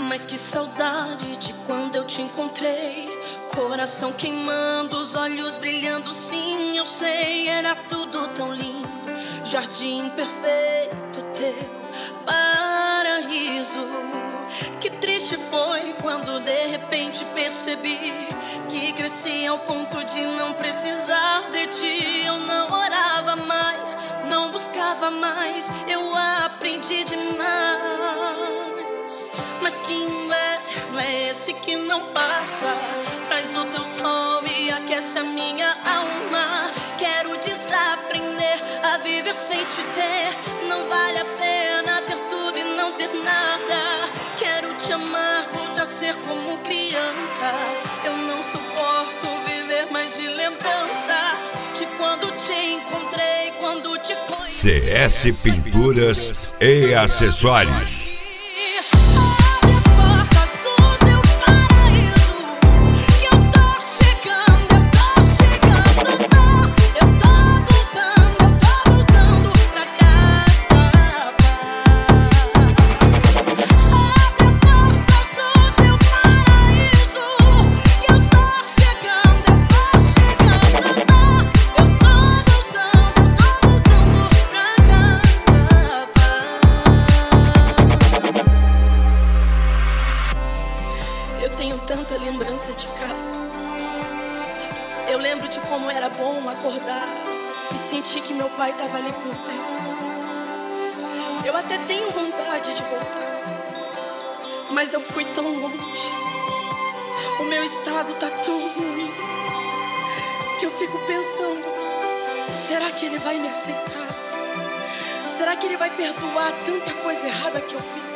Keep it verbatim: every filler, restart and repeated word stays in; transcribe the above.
Mas que saudade de quando eu te encontrei. Coração queimando, os olhos brilhando. Sim, eu sei, era tudo tão lindo. Jardim perfeito, teu paraíso. Que triste foi quando de repente percebi que cresci ao ponto de não precisar de ti. Eu não orava mais, não buscava mais, eu aprendi demais. Mas que inverno é esse que não passa? Traz o teu sol e aquece a minha alma. Quero desaprender a viver sem te ter. Não vale a pena ter tudo e não ter nada. Quero te amar, voltar a ser como criança. Eu não suporto viver mais de lembranças de quando te encontrei, quando te conheci. C S Pinturas e Acessórios. Tanta lembrança de casa. Eu lembro de como era bom acordar e sentir que meu pai estava ali por perto. Eu até tenho vontade de voltar, mas eu fui tão longe. O meu estado tá tão ruim que eu fico pensando: será que ele vai me aceitar? Será que ele vai perdoar tanta coisa errada que eu fiz?